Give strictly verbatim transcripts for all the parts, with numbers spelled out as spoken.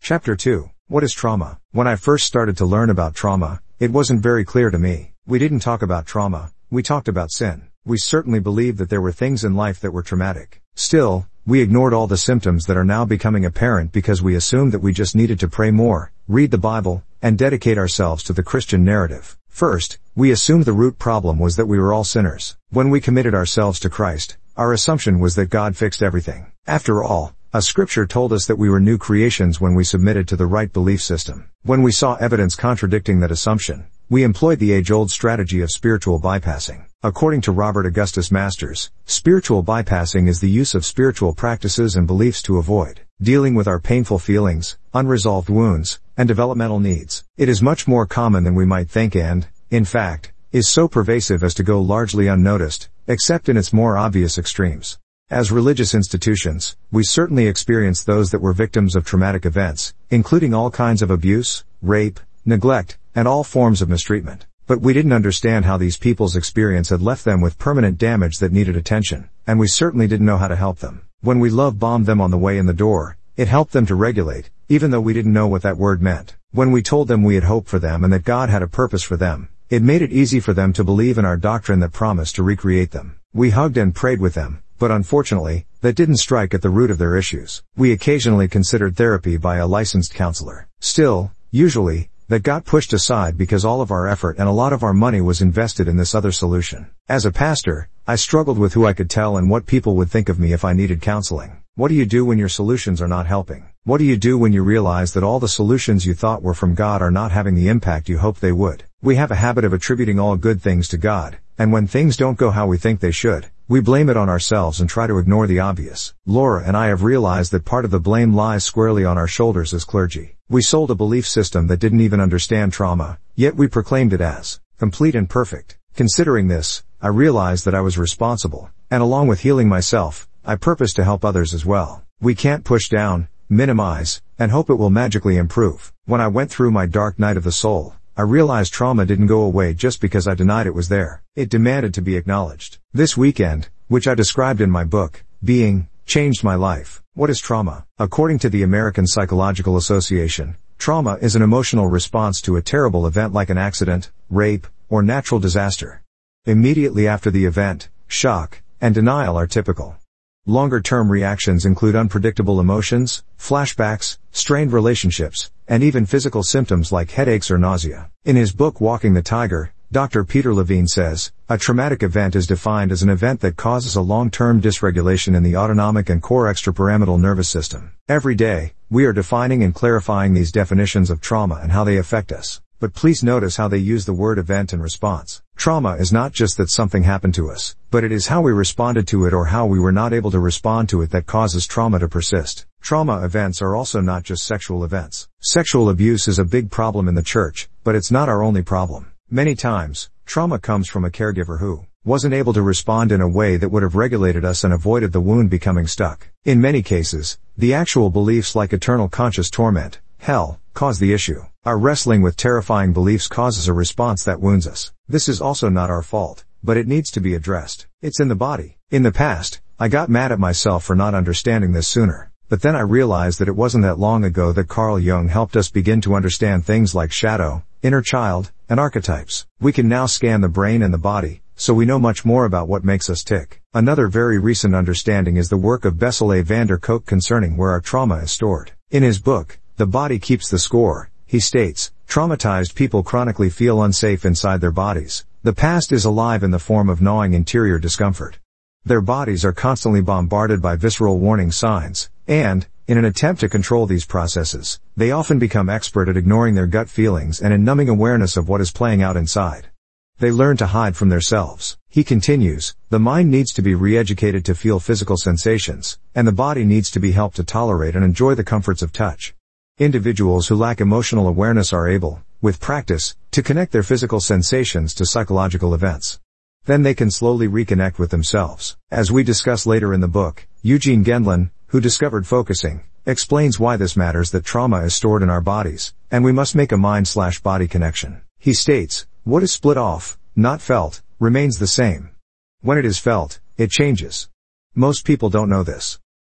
Chapter two. What is trauma? When I first started to learn about trauma, it wasn't very clear to me. We didn't talk about trauma, we talked about sin. We certainly believed that there were things in life that were traumatic. Still, we ignored all the symptoms that are now becoming apparent because we assumed that we just needed to pray more, read the Bible, and dedicate ourselves to the Christian narrative. First, we assumed the root problem was that we were all sinners. When we committed ourselves to Christ, our assumption was that God fixed everything. After all, a scripture told us that we were new creations when we submitted to the right belief system. When we saw evidence contradicting that assumption, we employed the age-old strategy of spiritual bypassing. According to Robert Augustus Masters, spiritual bypassing is the use of spiritual practices and beliefs to avoid dealing with our painful feelings, unresolved wounds, and developmental needs. It is much more common than we might think and, in fact, is so pervasive as to go largely unnoticed, except in its more obvious extremes. As religious institutions, we certainly experienced those that were victims of traumatic events, including all kinds of abuse, rape, neglect, and all forms of mistreatment. But we didn't understand how these people's experience had left them with permanent damage that needed attention, and we certainly didn't know how to help them. When we love-bombed them on the way in the door, it helped them to regulate, even though we didn't know what that word meant. When we told them we had hope for them and that God had a purpose for them, it made it easy for them to believe in our doctrine that promised to recreate them. We hugged and prayed with them, but unfortunately, that didn't strike at the root of their issues. We occasionally considered therapy by a licensed counselor. Still, usually, that got pushed aside because all of our effort and a lot of our money was invested in this other solution. As a pastor, I struggled with who I could tell and what people would think of me if I needed counseling. What do you do when your solutions are not helping? What do you do when you realize that all the solutions you thought were from God are not having the impact you hoped they would? We have a habit of attributing all good things to God, and when things don't go how we think they should, we blame it on ourselves and try to ignore the obvious. Laura and I have realized that part of the blame lies squarely on our shoulders as clergy. We sold a belief system that didn't even understand trauma, yet we proclaimed it as complete and perfect. Considering this, I realized that I was responsible, and along with healing myself, I purpose to help others as well. We can't push down, minimize, and hope it will magically improve. When I went through my dark night of the soul, I realized trauma didn't go away just because I denied it was there. It demanded to be acknowledged. This weekend, which I described in my book, Being, changed my life. What is trauma? According to the American Psychological Association, trauma is an emotional response to a terrible event like an accident, rape, or natural disaster. Immediately after the event, shock and denial are typical. Longer-term reactions include unpredictable emotions, flashbacks, strained relationships, and even physical symptoms like headaches or nausea. In his book Walking the Tiger, Doctor Peter Levine says, a traumatic event is defined as an event that causes a long-term dysregulation in the autonomic and core extrapyramidal nervous system. Every day, we are defining and clarifying these definitions of trauma and how they affect us. But please notice how they use the word event and response. Trauma is not just that something happened to us, but it is how we responded to it or how we were not able to respond to it that causes trauma to persist. Trauma events are also not just sexual events. Sexual abuse is a big problem in the church, but it's not our only problem. Many times, trauma comes from a caregiver who wasn't able to respond in a way that would have regulated us and avoided the wound becoming stuck. In many cases, the actual beliefs like eternal conscious torment, hell, cause the issue. Our wrestling with terrifying beliefs causes a response that wounds us. This is also not our fault, but it needs to be addressed. It's in the body. In the past, I got mad at myself for not understanding this sooner. But then I realized that it wasn't that long ago that Carl Jung helped us begin to understand things like shadow, inner child, and archetypes. We can now scan the brain and the body, so we know much more about what makes us tick. Another very recent understanding is the work of Bessel A. van der Kolk concerning where our trauma is stored. In his book, The Body Keeps the Score, he states, traumatized people chronically feel unsafe inside their bodies. The past is alive in the form of gnawing interior discomfort. Their bodies are constantly bombarded by visceral warning signs, and, in an attempt to control these processes, they often become expert at ignoring their gut feelings and in numbing awareness of what is playing out inside. They learn to hide from themselves. He continues, the mind needs to be re-educated to feel physical sensations, and the body needs to be helped to tolerate and enjoy the comforts of touch. Individuals who lack emotional awareness are able, with practice, to connect their physical sensations to psychological events. Then they can slowly reconnect with themselves. As we discuss later in the book, Eugene Gendlin, who discovered focusing, explains why this matters that trauma is stored in our bodies, and we must make a mind-slash-body connection. He states, what is split off, not felt, remains the same. When it is felt, it changes. Most people don't know this.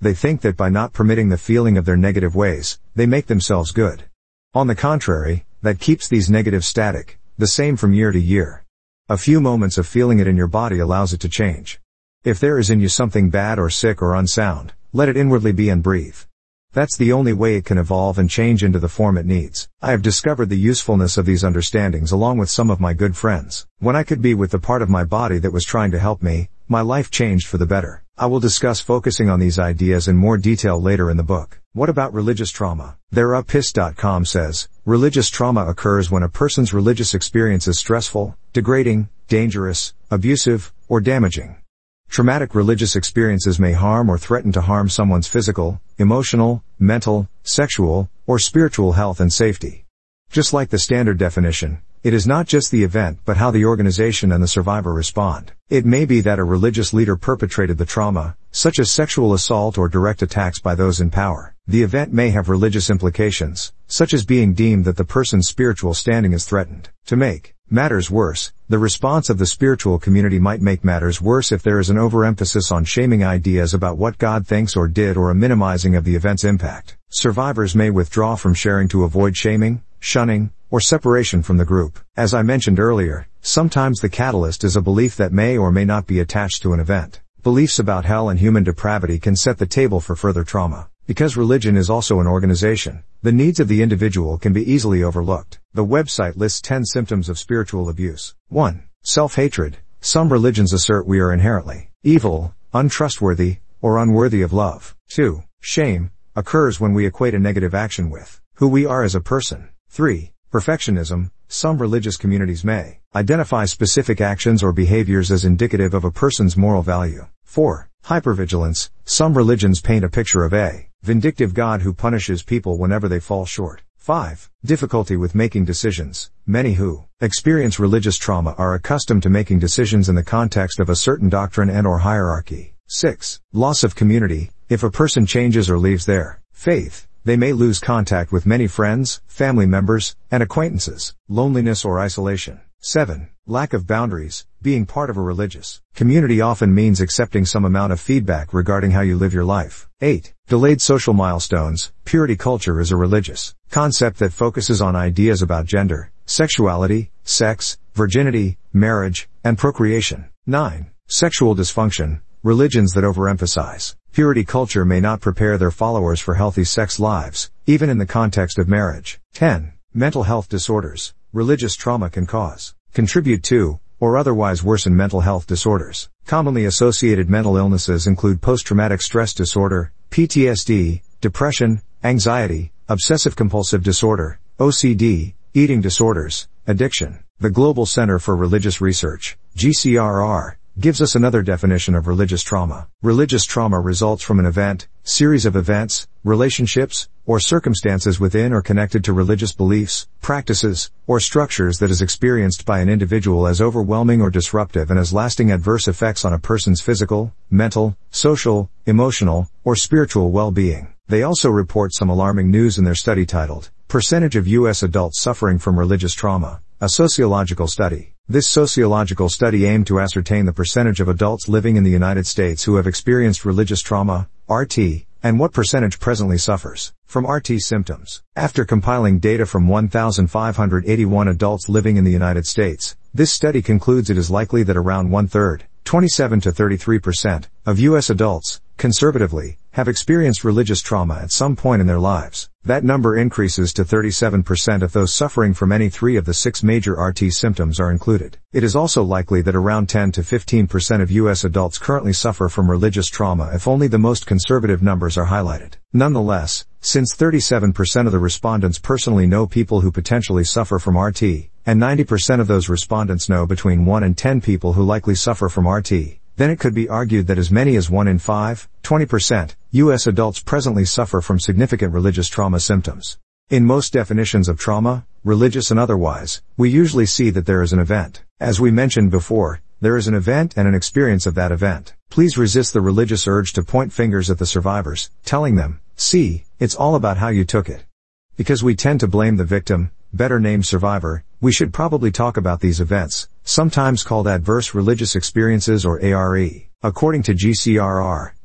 They think that by not permitting the feeling of their negative ways, they make themselves good. On the contrary, that keeps these negatives static, the same from year to year. A few moments of feeling it in your body allows it to change. If there is in you something bad or sick or unsound, let it inwardly be and breathe. That's the only way it can evolve and change into the form it needs. I have discovered the usefulness of these understandings along with some of my good friends. When I could be with the part of my body that was trying to help me, my life changed for the better. I will discuss focusing on these ideas in more detail later in the book. What about religious trauma? Therapist dot com says, religious trauma occurs when a person's religious experience is stressful, degrading, dangerous, abusive, or damaging. Traumatic religious experiences may harm or threaten to harm someone's physical, emotional, mental, sexual, or spiritual health and safety. Just like the standard definition, it is not just the event but how the organization and the survivor respond. It may be that a religious leader perpetrated the trauma, such as sexual assault or direct attacks by those in power. The event may have religious implications, such as being deemed that the person's spiritual standing is threatened. To make matters worse, the response of the spiritual community might make matters worse if there is an overemphasis on shaming ideas about what God thinks or did or a minimizing of the event's impact. Survivors may withdraw from sharing to avoid shaming, shunning, or separation from the group. As I mentioned earlier, sometimes the catalyst is a belief that may or may not be attached to an event. Beliefs about hell and human depravity can set the table for further trauma. Because religion is also an organization, the needs of the individual can be easily overlooked. The website lists ten symptoms of spiritual abuse. one. Self-hatred. Some religions assert we are inherently evil, untrustworthy, or unworthy of love. two. Shame. Occurs when we equate a negative action with who we are as a person. three. Perfectionism. Some religious communities may identify specific actions or behaviors as indicative of a person's moral value. four. Hypervigilance. Some religions paint a picture of a vindictive God who punishes people whenever they fall short. five. Difficulty with making decisions. Many who experience religious trauma are accustomed to making decisions in the context of a certain doctrine and or hierarchy. six. Loss of community. If a person changes or leaves their faith, they may lose contact with many friends, family members, and acquaintances. Loneliness or isolation. seven. Lack of boundaries. Being part of a religious community often means accepting some amount of feedback regarding how you live your life. eight. Delayed social milestones. Purity culture is a religious concept that focuses on ideas about gender, sexuality, sex, virginity, marriage, and procreation. nine. Sexual dysfunction. Religions that overemphasize purity culture may not prepare their followers for healthy sex lives, even in the context of marriage. ten. Mental health disorders. Religious trauma can cause, contribute to, or otherwise worsen mental health disorders. Commonly associated mental illnesses include post-traumatic stress disorder, P T S D, depression, anxiety, obsessive-compulsive disorder, O C D, eating disorders, addiction. The Global Center for Religious Research, G C R R, gives us another definition of religious trauma. Religious trauma results from an event, series of events, relationships, or circumstances within or connected to religious beliefs, practices, or structures that is experienced by an individual as overwhelming or disruptive and has lasting adverse effects on a person's physical, mental, social, emotional, or spiritual well-being. They also report some alarming news in their study titled, Percentage of U S Adults Suffering from Religious Trauma, a Sociological Study. This sociological study aimed to ascertain the percentage of adults living in the United States who have experienced religious trauma, R T, and what percentage presently suffers from R T symptoms. After compiling data from one thousand five hundred eighty-one adults living in the United States, this study concludes it is likely that around one-third, twenty-seven to thirty-three percent, of U S adults, conservatively, have experienced religious trauma at some point in their lives. That number increases to thirty-seven percent if those suffering from any three of the six major R T symptoms are included. It is also likely that around ten to fifteen percent of U S adults currently suffer from religious trauma if only the most conservative numbers are highlighted. Nonetheless, since thirty-seven percent of the respondents personally know people who potentially suffer from R T, and ninety percent of those respondents know between one and ten people who likely suffer from R T, then it could be argued that as many as one in five, twenty percent, U S adults presently suffer from significant religious trauma symptoms. In most definitions of trauma, religious and otherwise, we usually see that there is an event. As we mentioned before, there is an event and an experience of that event. Please resist the religious urge to point fingers at the survivors, telling them, see, it's all about how you took it. Because we tend to blame the victim, better named survivor, we should probably talk about these events, sometimes called adverse religious experiences or A R E. According to G C R R,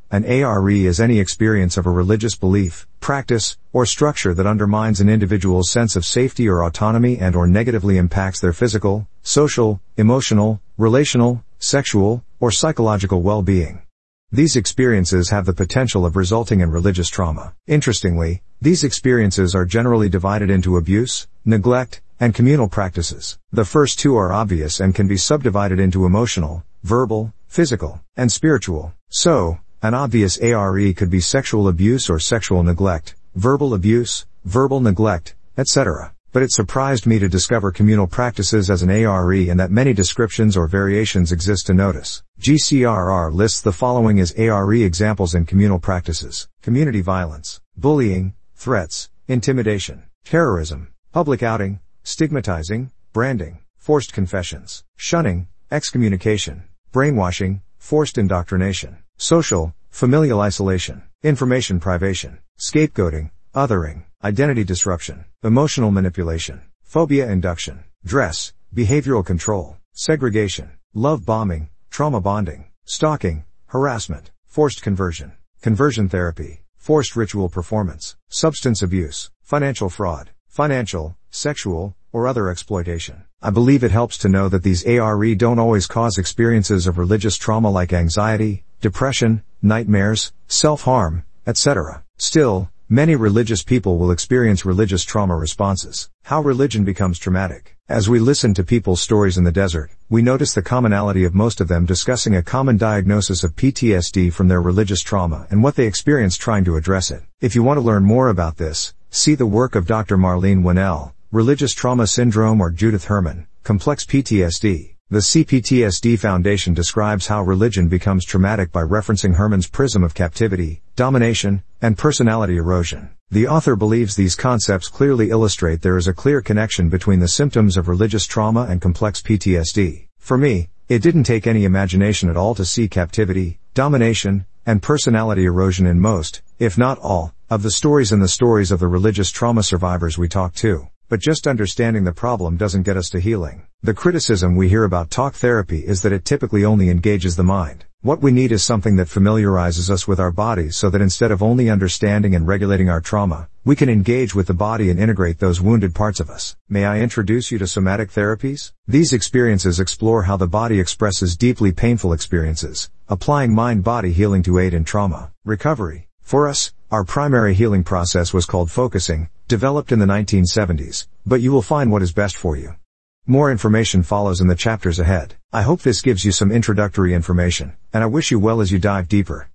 An A R E is any experience of a religious belief, practice, or structure that undermines an individual's sense of safety or autonomy and or negatively impacts their physical, social, emotional, relational, sexual, or psychological well-being. These experiences have the potential of resulting in religious trauma. Interestingly, these experiences are generally divided into abuse, neglect, and communal practices. The first two are obvious and can be subdivided into emotional, verbal, physical, and spiritual. So, an obvious A R E could be sexual abuse or sexual neglect, verbal abuse, verbal neglect, et cetera. But it surprised me to discover communal practices as an A R E and that many descriptions or variations exist to notice. G C R R lists the following as A R E examples in communal practices: community violence, bullying, threats, intimidation, terrorism, public outing, stigmatizing, branding, forced confessions, shunning, excommunication, brainwashing, forced indoctrination, social, familial isolation, information privation, scapegoating, othering, identity disruption, emotional manipulation, phobia induction, dress, behavioral control, segregation, love bombing, trauma bonding, stalking, harassment, forced conversion, conversion therapy, forced ritual performance, substance abuse, financial fraud, financial, sexual, or other exploitation. I believe it helps to know that these A R E don't always cause experiences of religious trauma like anxiety, depression, nightmares, self-harm, et cetera. Still, many religious people will experience religious trauma responses. How religion becomes traumatic. As we listen to people's stories in the desert, we notice the commonality of most of them discussing a common diagnosis of P T S D from their religious trauma and what they experienced trying to address it. If you want to learn more about this, see the work of Doctor Marlene Winell, Religious Trauma Syndrome, or Judith Herman, Complex P T S D. The C P T S D Foundation describes how religion becomes traumatic by referencing Herman's prism of captivity, domination, and personality erosion. The author believes these concepts clearly illustrate there is a clear connection between the symptoms of religious trauma and complex P T S D. For me, it didn't take any imagination at all to see captivity, domination, and personality erosion in most, if not all, of the stories in the stories of the religious trauma survivors we talk to. But just understanding the problem doesn't get us to healing. The criticism we hear about talk therapy is that it typically only engages the mind. What we need is something that familiarizes us with our bodies so that instead of only understanding and regulating our trauma, we can engage with the body and integrate those wounded parts of us. May I introduce you to somatic therapies? These experiences explore how the body expresses deeply painful experiences, applying mind-body healing to aid in trauma recovery. For us, our primary healing process was called focusing, developed in the nineteen seventies, but you will find what is best for you. More information follows in the chapters ahead. I hope this gives you some introductory information, and I wish you well as you dive deeper.